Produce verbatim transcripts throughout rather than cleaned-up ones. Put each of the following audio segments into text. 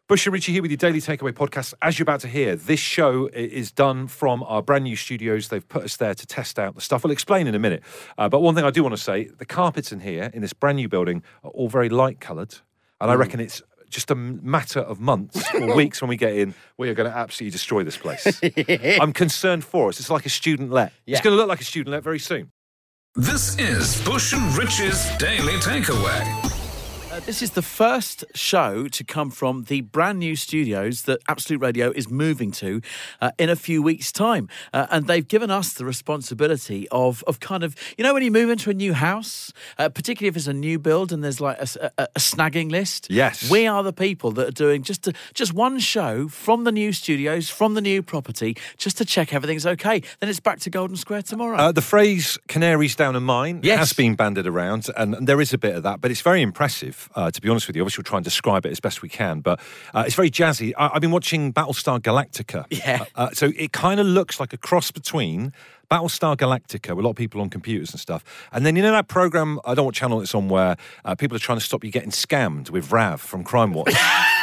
Bush and Richie here with your Daily Takeaway podcast. As you're about to hear, this show is done from our brand new studios. They've put us there to test out the stuff. We'll explain in a minute. Uh, but one thing I do want to say, the carpets in here, in this brand new building, are all very light-coloured. And I reckon it's just a matter of months or weeks when we get in, we are going to absolutely destroy this place. I'm concerned for us. It's like a student let. Yeah. It's going to look like a student let very soon. This is Bush and Rich's Daily Takeaway. Uh, this is the first show to come from the brand new studios that Absolute Radio is moving to uh, in a few weeks' time. Uh, and they've given us the responsibility of of kind of, you know, when you move into a new house, uh, particularly if it's a new build and there's like a, a, a snagging list. Yes. We are the people that are doing just a, just one show from the new studios, from the new property, just to check everything's okay. Then it's back to Golden Square tomorrow. Uh, the phrase "canaries down a mine" yes. has been bandied around, and, and there is a bit of that, but it's very impressive. Uh, to be honest with you, obviously we'll try and describe it as best we can, but uh, it's very jazzy. I- I've been watching Battlestar Galactica. Yeah. Uh, uh, so it kind of looks like a cross between Battlestar Galactica, with a lot of people on computers and stuff, and then, you know, that programme, I don't know what channel it's on, where uh, people are trying to stop you getting scammed with Rav from Crime Watch.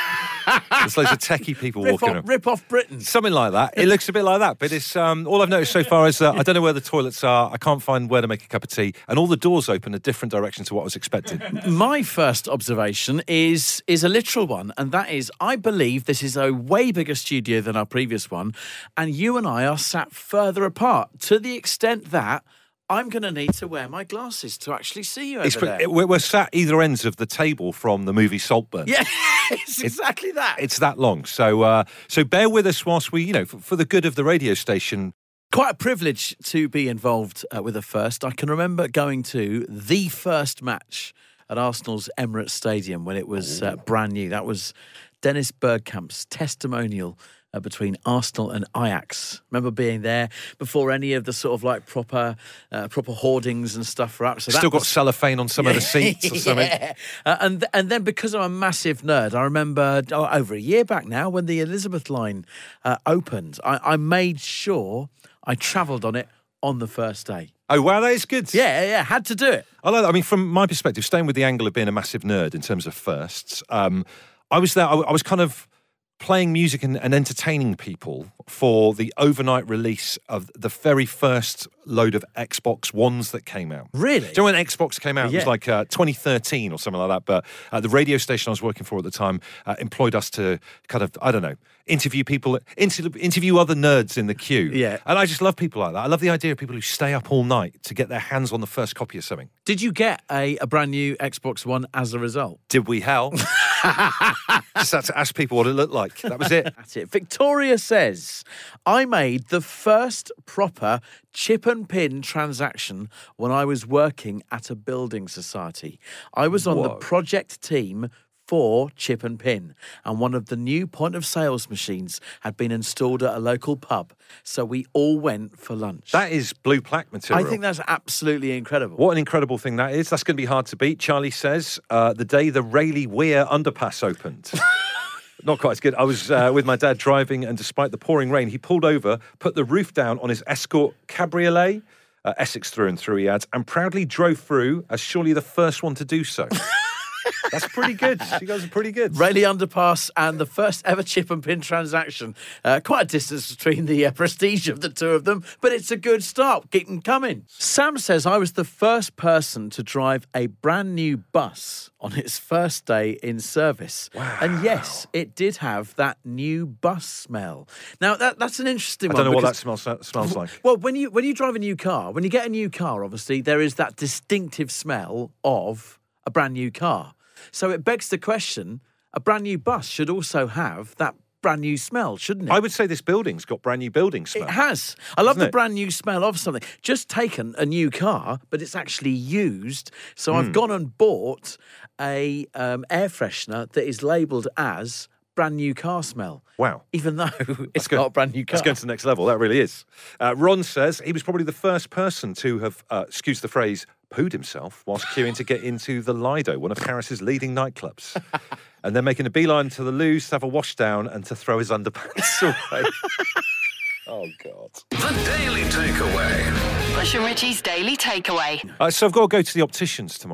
There's loads of techie people rip walking off, around. Rip off Britain. Something like that. It looks a bit like that, but it's um, all I've noticed so far is uh, I don't know where the toilets are. I can't find where to make a cup of tea, and all the doors open a different direction to what I was expecting. My first observation is is a literal one, and that is, I believe this is a way bigger studio than our previous one, and you and I are sat further apart to the extent that I'm going to need to wear my glasses to actually see you over It's, there. we're, we're sat either ends of the table from the movie Saltburn. Yeah, it's exactly that. It's that long. So uh, so bear with us whilst we, you know, for, for the good of the radio station. Quite a privilege to be involved uh, with a first. I can remember going to the first match at Arsenal's Emirates Stadium when it was uh, brand new. That was Dennis Bergkamp's testimonial Uh, between Arsenal and Ajax. Remember being there before any of the sort of like proper uh, proper hoardings and stuff were up. So Still that got was... cellophane on some of the seats or something. Yeah. Uh, and, th- and then because I'm a massive nerd, I remember oh, over a year back now when the Elizabeth line uh, opened, I-, I made sure I travelled on it on the first day. Oh, wow, that is good. Yeah, yeah, had to do it. I like that. I mean, from my perspective, staying with the angle of being a massive nerd in terms of firsts, um, I was there, I, I was kind of playing music and, and entertaining people for the overnight release of the very first load of Xbox Ones that came out. Really? Do you know when Xbox came out? Yeah. It was like uh, twenty thirteen or something like that. But uh, the radio station I was working for at the time uh, employed us to kind of, I don't know, interview people, inter- interview other nerds in the queue. Yeah. And I just love people like that. I love the idea of people who stay up all night to get their hands on the first copy of something. Did you get a, a brand new Xbox One as a result? Did we hell? Just had to ask people what it looked like. That was it. That's it. Victoria says, I made the first proper chip and pin transaction when I was working at a building society. I was on Whoa. the project team for chip and pin, and one of the new point of sales machines had been installed at a local pub, so we all went for lunch. That is blue plaque material. I think that's absolutely incredible. What an incredible thing that is. That's going to be hard to beat. Charlie says, uh, the day the Rayleigh Weir underpass opened. Not quite as good. I was uh, with my dad driving, and despite the pouring rain, he pulled over, put the roof down on his Escort Cabriolet, uh, Essex through and through, he adds, and proudly drove through as surely the first one to do so. That's pretty good. You guys are pretty good. Rayleigh Underpass and the first ever chip and pin transaction. Uh, quite a distance between the uh, prestige of the two of them, but it's a good start. Keep them coming. Sam says, I was the first person to drive a brand new bus on its first day in service. Wow. And yes, it did have that new bus smell. Now, that, that's an interesting I one. don't know what that because- smells smells like. Well, when you when you drive a new car, when you get a new car, obviously, there is that distinctive smell of a brand new car. So it begs the question, a brand new bus should also have that brand new smell, shouldn't it? I would say this building's got brand new building smell. It has. I love Hasn't the it? brand new smell of something. Just taken a new car, but it's actually used. So Hmm. I've gone and bought a um, air freshener that is labelled as brand new car smell. Wow. Even though it's good. not a brand new car. Let's go to the next level. That really is. Uh, Ron says he was probably the first person to have, uh, excuse the phrase, pooed himself whilst queuing to get into the Lido, one of Paris's leading nightclubs. And then making a beeline to the loos to have a wash down and to throw his underpants away. Oh, God. The Daily Takeaway. Bush and Richie's Daily Takeaway. Uh, so I've got to go to the opticians tomorrow.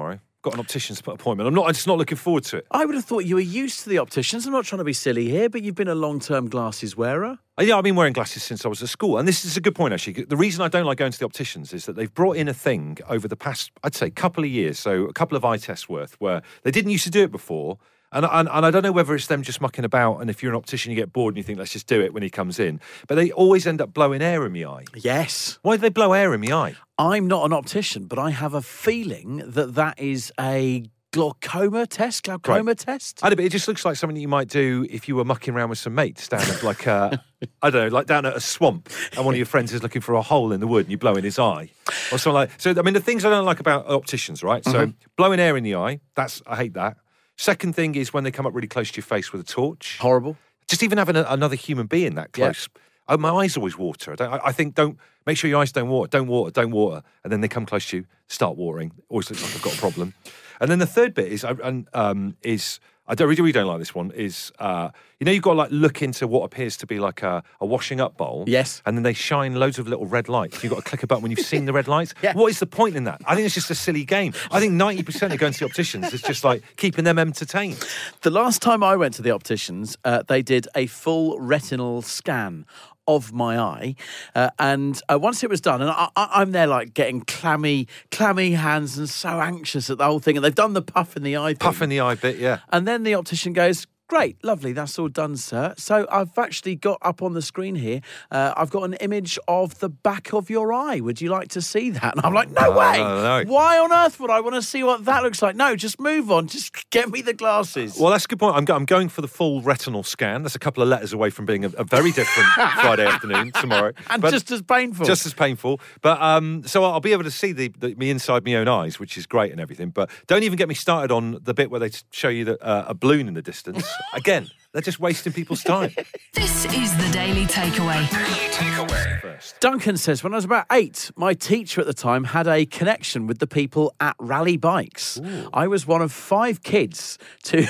got an optician's appointment. I'm not. I'm just not looking forward to it. I would have thought you were used to the opticians. I'm not trying to be silly here, but you've been a long-term glasses wearer. Uh, Yeah, I've been wearing glasses since I was at school. And this is a good point, actually. The reason I don't like going to the opticians is that they've brought in a thing over the past, I'd say, couple of years, so a couple of eye tests worth, where they didn't used to do it before. And, and, and I don't know whether it's them just mucking about, and if you're an optician, you get bored and you think, let's just do it when he comes in. But they always end up blowing air in my eye. Yes. Why do they blow air in my eye? I'm not an optician, but I have a feeling that that is a glaucoma test, glaucoma Right. test. I know, but it just looks like something that you might do if you were mucking around with some mates down at like a, I don't know, like down at a swamp, and one of your friends is looking for a hole in the wood and you blow in his eye or something like. So I mean, the things I don't like about opticians, right? So blowing air in the eye, that's I hate that. Second thing is when they come up really close to your face with a torch. Horrible. Just even having a, another human being that close. Oh, my eyes always water. I, don't, I, I think don't make sure your eyes don't water, don't water, don't water, and then they come close to you, start watering. Always looks like I've got a problem. And then the third bit is, I- and um, is I don't really, really don't like this one. Is uh, you know you've got to like look into what appears to be like a, a washing up bowl. Yes. And then they shine loads of little red lights. You've got to click a button when you've seen the red lights. Yeah. What is the point in that? I think it's just a silly game. I think ninety percent of going to the opticians is just like keeping them entertained. The last time I went to the opticians, uh, they did a full retinal scan of my eye, uh, and uh, once it was done, and I, I, I'm there like getting clammy, clammy hands and so anxious at the whole thing, and they've done the puff in the eye thing. Puff in the eye bit, yeah. And then the optician goes, great, lovely, that's all done, sir. So I've actually got up on the screen here, uh, I've got an image of the back of your eye. Would you like to see that? And I'm like, no No, way. no, no. Why on earth would I want to see what that looks like? No, just move on. Just get me the glasses. Well, that's a good point. I'm, go- I'm going for the full retinal scan. That's a couple of letters away from being a, a very different Friday afternoon tomorrow. and But- just as painful. Just as painful. But um, so I'll be able to see the, the me inside my own eyes, which is great and everything. But don't even get me started on the bit where they show you the, uh, a balloon in the distance. Again, they're just wasting people's time. This is the Daily Takeaway. Daily Takeaway. First. Duncan says, when I was about eight, my teacher at the time had a connection with the people at Rally Bikes. I was one of five kids to,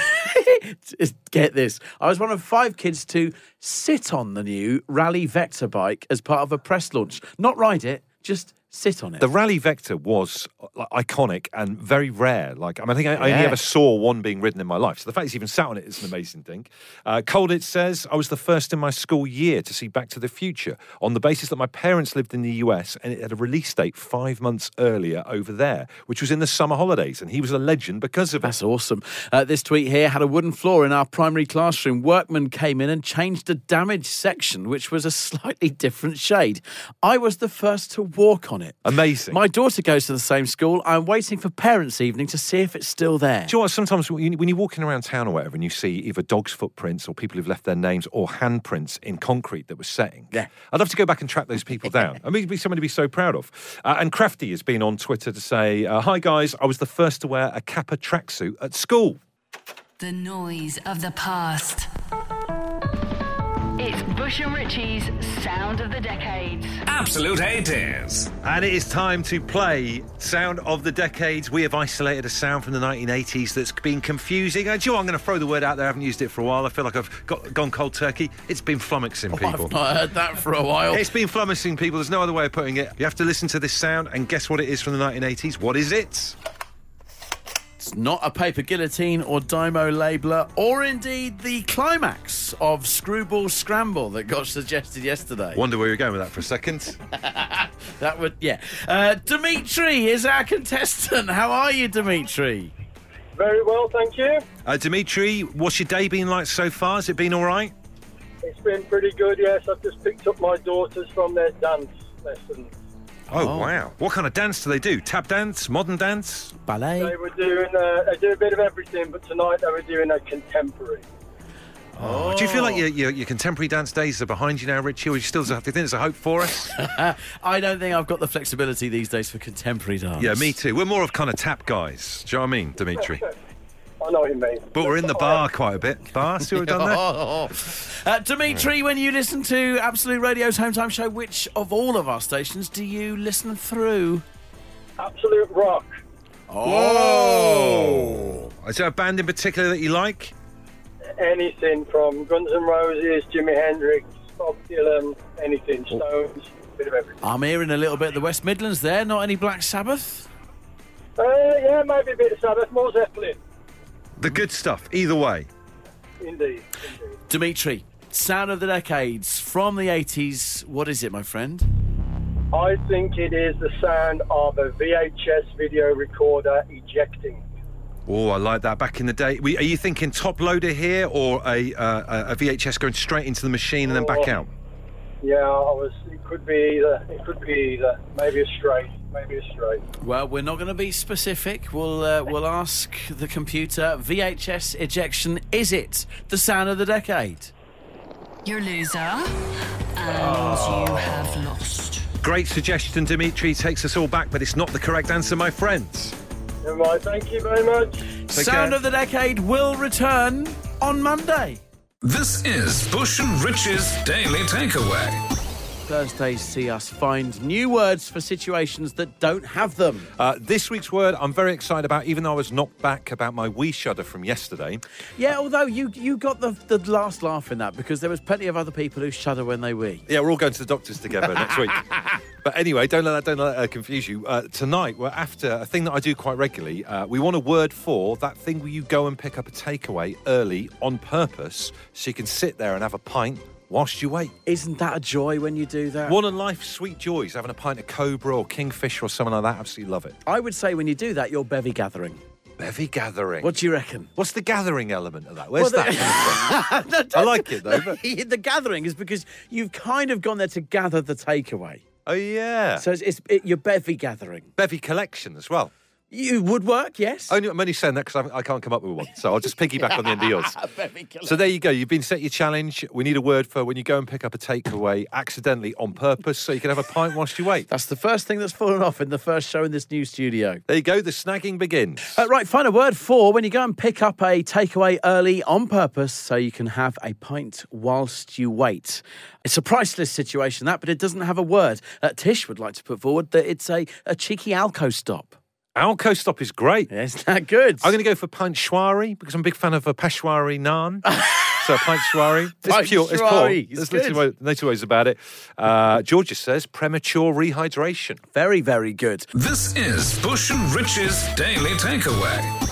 get this, I was one of five kids to sit on the new Rally Vector bike as part of a press launch. Not ride it, just sit on it. The Rally Vector was like, iconic and very rare. Like, I, mean, I think I, I only Yeah. ever saw one being ridden in my life. So the fact it's even sat on it is an amazing thing. Uh, Colditz says, I was the first in my school year to see Back to the Future on the basis that my parents lived in the U S and it had a release date five months earlier over there, which was in the summer holidays. And he was a legend because of it. That's awesome. Uh, this tweet here had a wooden floor in our primary classroom. Workmen came in and changed the damaged section, which was a slightly different shade. I was the first to walk on it. Amazing. My daughter goes to the same school. I'm waiting for parents' evening to see if it's still there. Do you know what? Sometimes when you- when you're walking around town or whatever and you see either dogs' footprints or people who've left their names or handprints in concrete that was setting, Yeah. I'd love to go back and track those people down. I mean, it'd be somebody to be so proud of. Uh, and Crafty has been on Twitter to say, uh, hi guys, I was the first to wear a Kappa tracksuit at school. The noise of the past. It's Bush and Richie's Sound of the Decades. Absolute eighties. And it is time to play Sound of the Decades. We have isolated a sound from the nineteen eighties that's been confusing. And do you know what? I'm going to throw the word out there. I haven't used it for a while. I feel like I've got, gone cold turkey. It's been flummoxing people. I've not heard that for a while. It's been flummoxing people. There's no other way of putting it. You have to listen to this sound and guess what it is from the nineteen eighties. What is it? It's not a paper guillotine or Dymo labeler, or indeed the climax of Screwball Scramble that got suggested yesterday. Wonder where you're going with that for a second. That would, yeah. Uh, Dimitri is our contestant. How are you, Dimitri? Very well, thank you. Uh, Dimitri, what's your day been like so far? Has it been all right? It's been pretty good, yes. I've just picked up my daughters from their dance lessons. Oh, Oh. wow. What kind of dance do they do? Tap dance? Modern dance? Ballet? They were doing, uh, they do a bit of everything, but tonight they were doing a contemporary. Oh. Do you feel like your, your, your contemporary dance days are behind you now, Richie, or you still do you think there's a hope for us? I don't think I've got the flexibility these days for contemporary dance. Yeah, me too. We're more of kind of tap guys. Do you know what I mean, Dimitri? I know what you mean. But we're in the bar quite a bit. Bar, see what we've done there? Oh. Uh, Dimitri, when you listen to Absolute Radio's Home Time Show, which of all of our stations do you listen through? Absolute rock. Oh! Is there a band in particular that you like? Anything from Guns N' Roses, Jimi Hendrix, Bob Dylan, anything, Stones, a bit of everything. I'm hearing a little bit of the West Midlands there, not any Black Sabbath? Uh, yeah, maybe a bit of Sabbath, more Zeppelin. The good stuff, either way. Indeed, indeed. Dimitri, sound of the decades from the eighties. What is it, my friend? I think it is the sound of a V H S video recorder ejecting. Oh, I like that. Back in the day, we, are you thinking top loader here, or a uh, a V H S going straight into the machine and then back out? Yeah, I was. It could be either. It could be either. Maybe a straight. Maybe a straight. Well, we're not going to be specific. We'll uh, we'll ask the computer. V H S ejection. Is it the sound of the decade? Your loser, and you have lost. Great suggestion, Dimitri. Takes us all back, but it's not the correct answer, my friends. Never mind. Thank you very much. Take Sound care. of the decade will return on Monday. This is Bush and Rich's Daily Takeaway. Thursdays see us find new words for situations that don't have them. Uh, this week's word I'm very excited about, even though I was knocked back about my wee shudder from yesterday. Yeah, although you you got the, the last laugh in that because there was plenty of other people who shudder when they wee. Yeah, we're all going to the doctors together next week. But anyway, don't let that, don't let that uh, confuse you. Uh, tonight, we're after a thing that I do quite regularly. Uh, we want a word for that thing where you go and pick up a takeaway early on purpose so you can sit there and have a pint whilst you wait. Isn't that a joy when you do that? One of life's sweet joys, having a pint of Cobra or Kingfisher or something like that. Absolutely love it. I would say when you do that, you're bevy gathering. Bevy gathering. What do you reckon? What's the gathering element of that? Where's Well, that coming from? No, I don't- like it, though. But... the gathering is because you've kind of gone there to gather the takeaway. Oh, yeah. So it's, it's it, your bevy gathering. Bevy collection as well. You would work, yes. Only, I'm only saying that because I, I can't come up with one. So I'll just piggyback on the end of yours. Bevy collection. So there you go. You've been set your challenge. We need a word for when you go and pick up a takeaway accidentally on purpose so you can have a pint whilst you wait. That's the first thing that's fallen off in the first show in this new studio. There you go. The snagging begins. Uh, right, find a word for when you go and pick up a takeaway early on purpose so you can have a pint whilst you wait. It's a priceless situation, that, but it doesn't have a word. Uh, Tish would like to put forward that it's a, a cheeky alco stop. Alco stop is great. Yeah, isn't that good? I'm going to go for panchwari because I'm a big fan of a Peshwari naan. So panchwari. It's pure. It's poor. Panchwari, it's There's good. little, way- no two ways about it. Uh, Georgia says premature rehydration. Very, very good. This is Bush and Rich's Daily Takeaway.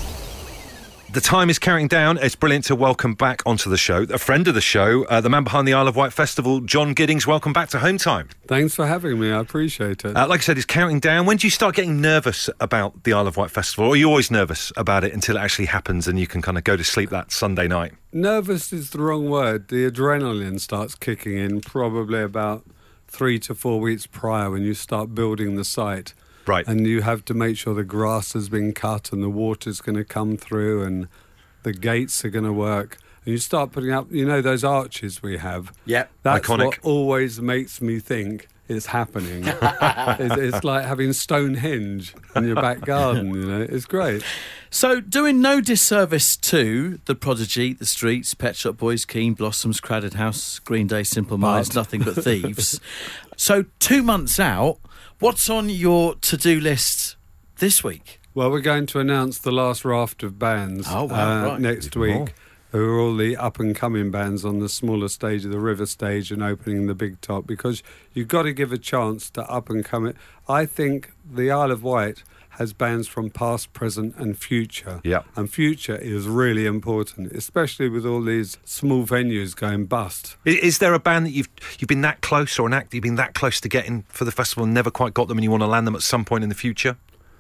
The time is counting down. It's brilliant to welcome back onto the show a friend of the show, uh, the man behind the Isle of Wight Festival, John Giddings. Welcome back to Home Time. Thanks for having me. I appreciate it. Uh, like I said, it's counting down. When do you start getting nervous about the Isle of Wight Festival? Or are you always nervous about it until it actually happens and you can kind of go to sleep that Sunday night? Nervous is the wrong word. The adrenaline starts kicking in probably about three to four weeks prior when you start building the site. Right. And you have to make sure the grass has been cut and the water's going to come through and the gates are going to work. And you start putting up, you know, those arches we have. Yep. That's Iconic. what always makes me think it's happening. it's, it's like having Stonehenge in your back garden, you know. It's great. So, doing no disservice to The Prodigy, The Streets, Pet Shop Boys, Keen, Blossoms, Crowded House, Green Day, Simple Minds, But- Nothing But Thieves. So, two months out, what's on your to-do list this week? Well, we're going to announce the last raft of bands Oh, wow, uh, right. next Even week. more. Who are all the up-and-coming bands on the smaller stage of the River stage and opening the big top, because you've got to give a chance to up-and-coming. I think the Isle of Wight has bands from past, present and future. Yeah. And future is really important, especially with all these small venues going bust. I- Is there a band that you've you've been that close, or an act you've been that close to getting for the festival and never quite got them, and you want to land them at some point in the future?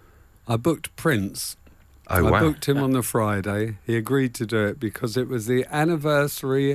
I booked Prince. Oh, I wow. booked him on the Friday. He agreed to do it because it was the anniversary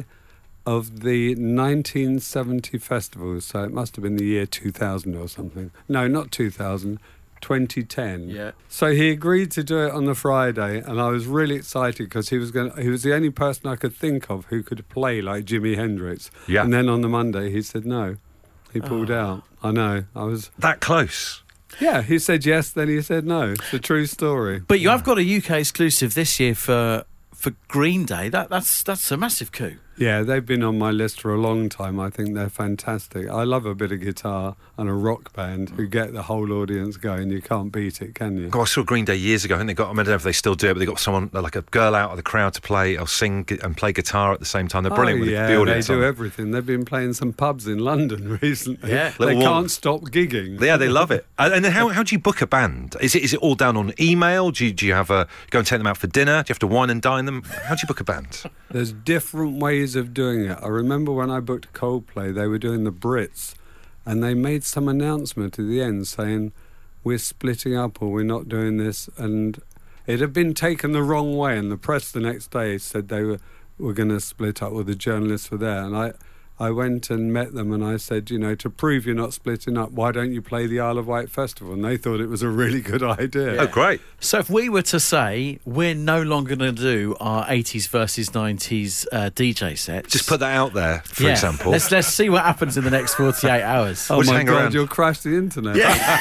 of the nineteen seventy festival. So it must have been the year two thousand or something. No, not two thousand, twenty ten. Yeah. So he agreed to do it on the Friday, and I was really excited because he was going. He was the only person I could think of who could play like Jimi Hendrix. Yeah. And then on the Monday, he said no. He pulled out. I know. I was. That close? Yeah. He said yes. Then he said no. It's a true story. But you have got a U K exclusive this year for for Green Day. That that's that's a massive coup. Yeah, they've been on my list for a long time. I think they're fantastic. I love a bit of guitar and a rock band who get the whole audience going. You can't beat it, can you? Oh, I saw Green Day years ago. I think they got, I don't know if they still do it, but they got someone, like a girl out of the crowd to play or sing gu- and play guitar at the same time. They're brilliant oh, with yeah, the audience. they do on. everything. They've been playing some pubs in London recently. Yeah. They Little can't warm- stop gigging. Yeah, they love it. And and then how, how do you book a band? Is it is it all down on email? Do you, do you have a go and take them out for dinner? Do you have to wine and dine them? How do you book a band? There's different ways of doing it. I remember when I booked Coldplay, they were doing the Brits, and they made some announcement at the end saying, we're splitting up or we're not doing this. And it had been taken the wrong way, and the press the next day said they were, were going to split up, or the journalists were there. And I, I went and met them and I said, you know, to prove you're not splitting up, why don't you play the Isle of Wight Festival? And they thought it was a really good idea. Oh, great. So if we were to say we're no longer going to do our eighties versus nineties uh, D J sets, Just put that out there, for yeah, example. Let's let's see what happens in the next forty-eight hours. Oh We'll just my hang God, around. you'll crash the internet.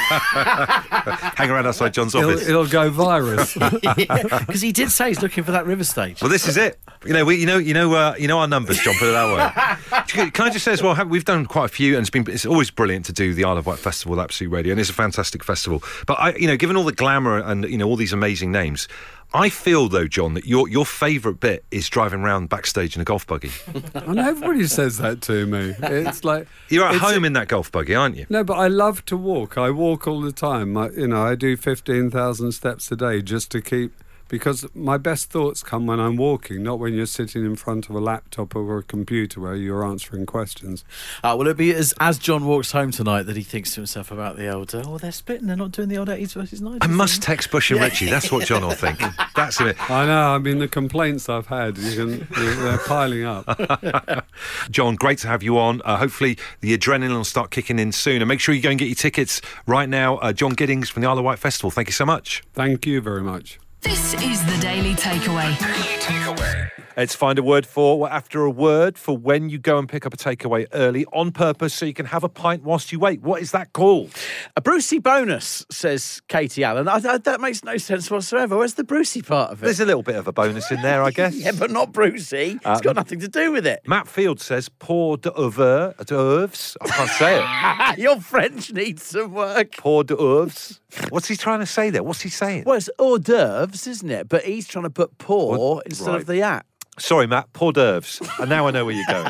Hang around outside John's It'll, office. it'll go virus. Because he did say he's looking for that river stage. Well, this is it. You know, we, you know, you know, uh, you know our numbers, John. Put it that way. Can I just say as well? have- We've done quite a few, and it's been it's always brilliant to do the Isle of Wight Festival, at Absolute Radio, and it's a fantastic festival. But I, you know, given all the glamour and you know all these amazing names, I feel though, John, that your your favourite bit is driving around backstage in a golf buggy. And everybody says that to me. It's like You're at it's- home in that golf buggy, aren't you? No, but I love to walk. I walk all the time. I, you know, I do fifteen thousand steps a day just to keep... Because my best thoughts come when I'm walking, not when you're sitting in front of a laptop or a computer where you're answering questions. Uh, will it be as as John walks home tonight that he thinks to himself about the old, uh, oh, they're splitting, they're not doing the old eighties versus nineties? I must text Bush and Richie. That's what John will think. That's it. I know, I mean, the complaints I've had, you can, they're piling up. John, great to have you on. Uh, hopefully the adrenaline will start kicking in soon. And make sure you go and get your tickets right now. Uh, John Giddings from the Isle of Wight Festival. Thank you so much. Thank you very much. This is the Daily Takeaway. Daily Takeaway. Let's find a word for, after a word, for when you go and pick up a takeaway early on purpose so you can have a pint whilst you wait. What is that called? A Brucey bonus, says Katie Allen. I, I, that makes no sense whatsoever. Where's the Brucey part of it? There's a little bit of a bonus in there, I guess. Yeah, but not Brucey. It's got nothing to do with it. Matt Field says pour d'oeuvre, d'oeuvres. I can't say it. Your French needs some work. Pour d'oeuvres. What's he trying to say there? What's he saying? Well, it's hors d'oeuvres, isn't it? But he's trying to put pour Well, instead right. of the at. Sorry, Matt, pour d'oeuvres. And now I know where you're going.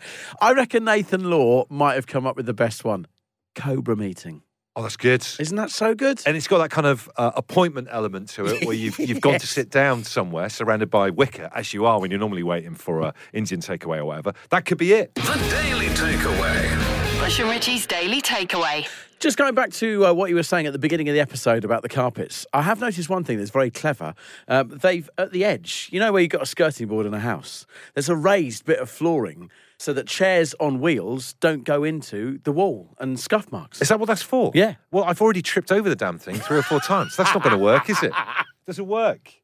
I reckon Nathan Law might have come up with the best one. Cobra meeting. Oh, that's good. Isn't that so good? And it's got that kind of uh, appointment element to it where you've you've gone to Yes. sit down somewhere surrounded by wicker, as you are when you're normally waiting for a Indian takeaway or whatever. That could be it. The Daily Takeaway. Bush and Richie's Daily Takeaway. Just going back to uh, what you were saying at the beginning of the episode about the carpets, I have noticed one thing that's very clever. Um, they've, at the edge, you know where you've got a skirting board in a house, there's a raised bit of flooring so that chairs on wheels don't go into the wall and scuff marks. Is that what that's for? Yeah. Well, I've already tripped over the damn thing three or four times. That's not going to work, is it? Doesn't work.